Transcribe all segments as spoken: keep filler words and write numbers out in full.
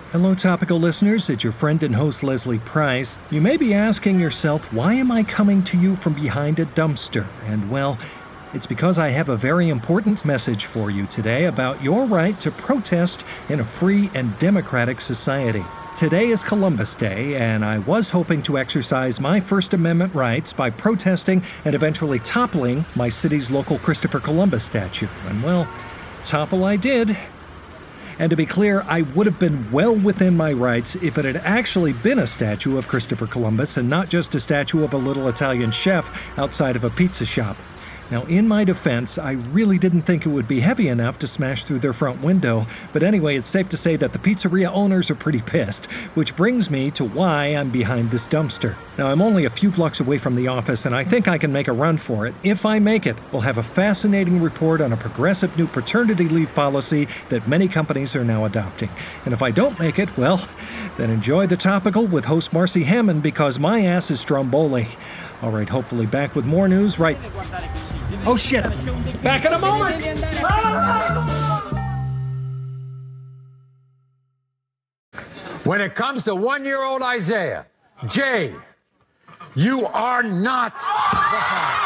Hello, Topical listeners. It's your friend and host, Leslie Price. You may be asking yourself, why am I coming to you from behind a dumpster? And well, it's because I have a very important message for you today about your right to protest in a free and democratic society. Today is Columbus Day, and I was hoping to exercise my First Amendment rights by protesting and eventually toppling my city's local Christopher Columbus statue. And well, topple I did. And to be clear, I would have been well within my rights if it had actually been a statue of Christopher Columbus and not just a statue of a little Italian chef outside of a pizza shop. Now, in my defense, I really didn't think it would be heavy enough to smash through their front window, but anyway, it's safe to say that the pizzeria owners are pretty pissed, which brings me to why I'm behind this dumpster. Now, I'm only a few blocks away from the office, and I think I can make a run for it. If I make it, we'll have a fascinating report on a progressive new paternity leave policy that many companies are now adopting. And if I don't make it, well, then enjoy the Topical with host Marcy Hammond, because my ass is Stromboli. All right, hopefully back with more news right... Oh, shit. Back in a moment. When it comes to one-year-old Isaiah, Jay, you are not the father.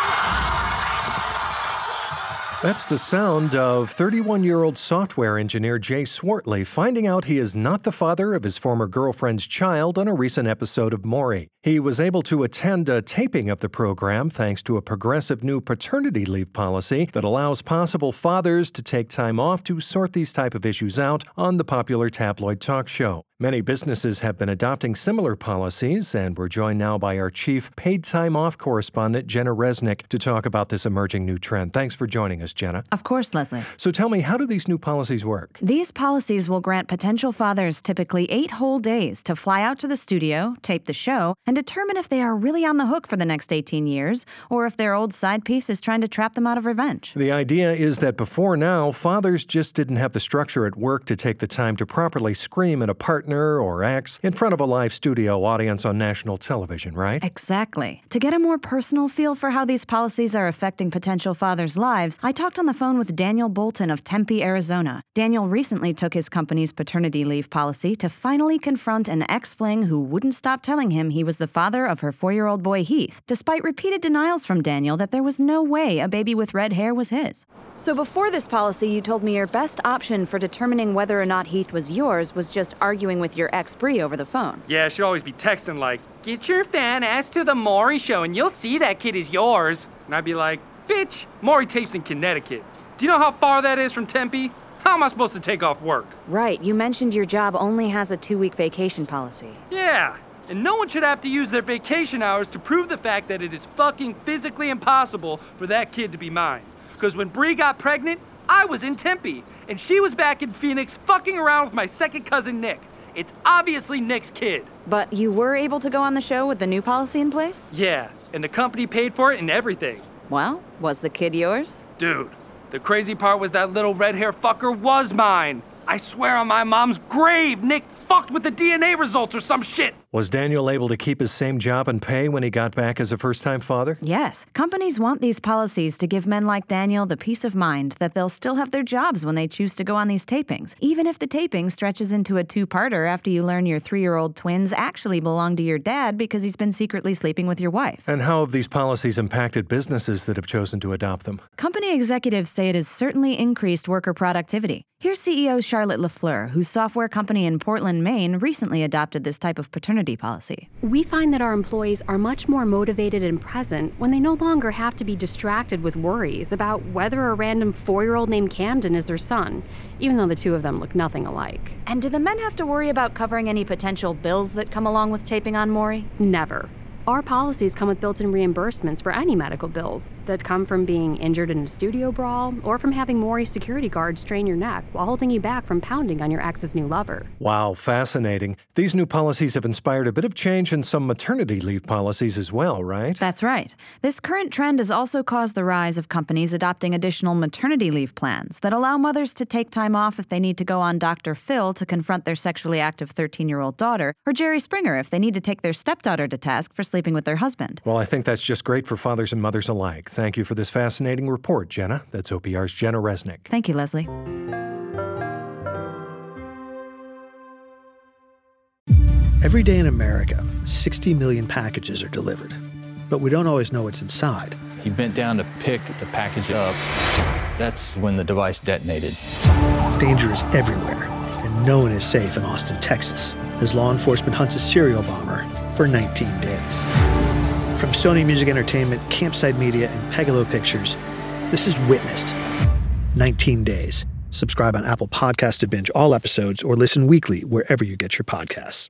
That's the sound of thirty-one-year-old software engineer Jay Swartley finding out he is not the father of his former girlfriend's child on a recent episode of Maury. He was able to attend a taping of the program thanks to a progressive new paternity leave policy that allows possible fathers to take time off to sort these type of issues out on the popular tabloid talk show. Many businesses have been adopting similar policies, and we're joined now by our chief paid time off correspondent, Jenna Resnick, to talk about this emerging new trend. Thanks for joining us, Jenna. Of course, Leslie. So tell me, how do these new policies work? These policies will grant potential fathers typically eight whole days to fly out to the studio, tape the show, and determine if they are really on the hook for the next eighteen years, or if their old side piece is trying to trap them out of revenge. The idea is that before now, fathers just didn't have the structure at work to take the time to properly scream at a partner or ex in front of a live studio audience on national television, right? Exactly. To get a more personal feel for how these policies are affecting potential fathers' lives, I talked on the phone with Daniel Bolton of Tempe, Arizona. Daniel recently took his company's paternity leave policy to finally confront an ex-fling who wouldn't stop telling him he was the father of her four-year-old boy Heath, despite repeated denials from Daniel that there was no way a baby with red hair was his. So before this policy, you told me your best option for determining whether or not Heath was yours was just arguing with your ex Bree over the phone. Yeah, she'd always be texting like, "Get your fan ass to the Maury show and you'll see that kid is yours." And I'd be like, "Bitch, Maury tapes in Connecticut. Do you know how far that is from Tempe? How am I supposed to take off work?" Right, you mentioned your job only has a two-week vacation policy. Yeah, and no one should have to use their vacation hours to prove the fact that it is fucking physically impossible for that kid to be mine. Because when Bree got pregnant, I was in Tempe, and she was back in Phoenix fucking around with my second cousin Nick. It's obviously Nick's kid. But you were able to go on the show with the new policy in place? Yeah, and the company paid for it and everything. Well, was the kid yours? Dude, the crazy part was that little red hair fucker was mine. I swear on my mom's grave, Nick fucked with the D N A results or some shit. Was Daniel able to keep his same job and pay when he got back as a first-time father? Yes. Companies want these policies to give men like Daniel the peace of mind that they'll still have their jobs when they choose to go on these tapings, even if the taping stretches into a two-parter after you learn your three-year-old twins actually belong to your dad because he's been secretly sleeping with your wife. And how have these policies impacted businesses that have chosen to adopt them? Company executives say it has certainly increased worker productivity. Here's C E O Charlotte LaFleur, whose software company in Portland, Maine, recently adopted this type of paternity policy. We find that our employees are much more motivated and present when they no longer have to be distracted with worries about whether a random four-year-old named Camden is their son, even though the two of them look nothing alike. And do the men have to worry about covering any potential bills that come along with taping on Maury? Never. Our policies come with built-in reimbursements for any medical bills that come from being injured in a studio brawl or from having Maury security guards strain your neck while holding you back from pounding on your ex's new lover. Wow, fascinating. These new policies have inspired a bit of change in some maternity leave policies as well, right? That's right. This current trend has also caused the rise of companies adopting additional maternity leave plans that allow mothers to take time off if they need to go on Doctor Phil to confront their sexually active thirteen-year-old daughter, or Jerry Springer if they need to take their stepdaughter to task for sleeping with their husband. Well, I think that's just great for fathers and mothers alike. Thank you for this fascinating report, Jenna. That's O P R's Jenna Resnick. Thank you, Leslie. Every day in America, sixty million packages are delivered, but we don't always know what's inside. He bent down to pick the package up. That's when the device detonated. Danger is everywhere, and no one is safe in Austin, Texas, as law enforcement hunts a serial bomber for nineteen days. From Sony Music Entertainment, Campside Media, and Pegalo Pictures, this is Witnessed. nineteen days. Subscribe on Apple Podcasts to binge all episodes or listen weekly wherever you get your podcasts.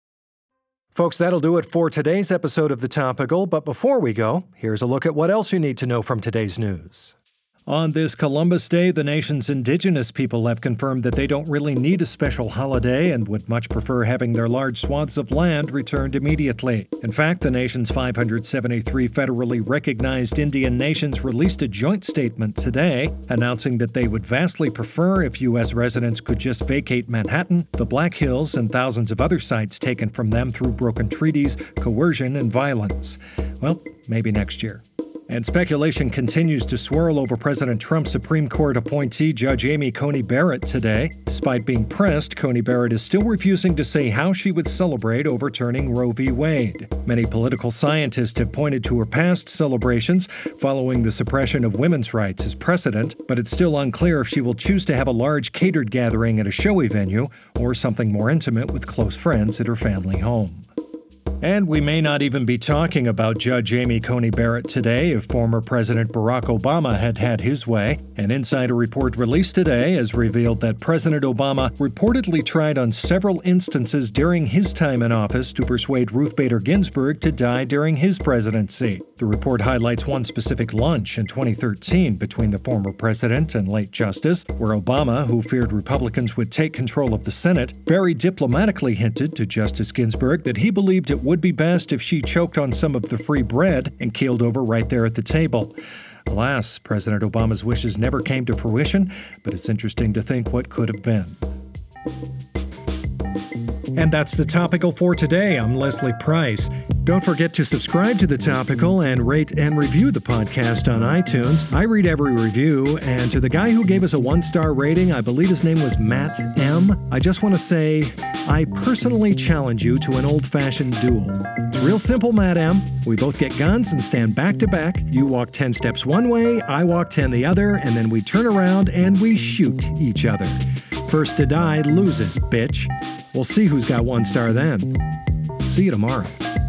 Folks, that'll do it for today's episode of The Topical, but before we go, here's a look at what else you need to know from today's news. On this Columbus Day, the nation's indigenous people have confirmed that they don't really need a special holiday and would much prefer having their large swaths of land returned immediately. In fact, the nation's five hundred seventy-three federally recognized Indian nations released a joint statement today announcing that they would vastly prefer if U S residents could just vacate Manhattan, the Black Hills, and thousands of other sites taken from them through broken treaties, coercion, and violence. Well, maybe next year. And speculation continues to swirl over President Trump's Supreme Court appointee, Judge Amy Coney Barrett, today. Despite being pressed, Coney Barrett is still refusing to say how she would celebrate overturning Roe v. Wade. Many political scientists have pointed to her past celebrations following the suppression of women's rights as precedent, but it's still unclear if she will choose to have a large catered gathering at a showy venue or something more intimate with close friends at her family home. And we may not even be talking about Judge Amy Coney Barrett today if former President Barack Obama had had his way. An insider report released today has revealed that President Obama reportedly tried on several instances during his time in office to persuade Ruth Bader Ginsburg to die during his presidency. The report highlights one specific lunch in twenty thirteen between the former president and late justice, where Obama, who feared Republicans would take control of the Senate, very diplomatically hinted to Justice Ginsburg that he believed it would be best if she choked on some of the free bread and keeled over right there at the table. Alas, President Obama's wishes never came to fruition, but it's interesting to think what could have been. And that's The Topical for today. I'm Leslie Price. Don't forget to subscribe to The Topical and rate and review the podcast on iTunes. I read every review, and to the guy who gave us a one-star rating, I believe his name was Matt M., I just want to say, I personally challenge you to an old-fashioned duel. It's real simple, Matt M. We both get guns and stand back to back. You walk ten steps one way, I walk ten the other, and then we turn around and we shoot each other. First to die loses, bitch. We'll see who's got one star then. See you tomorrow.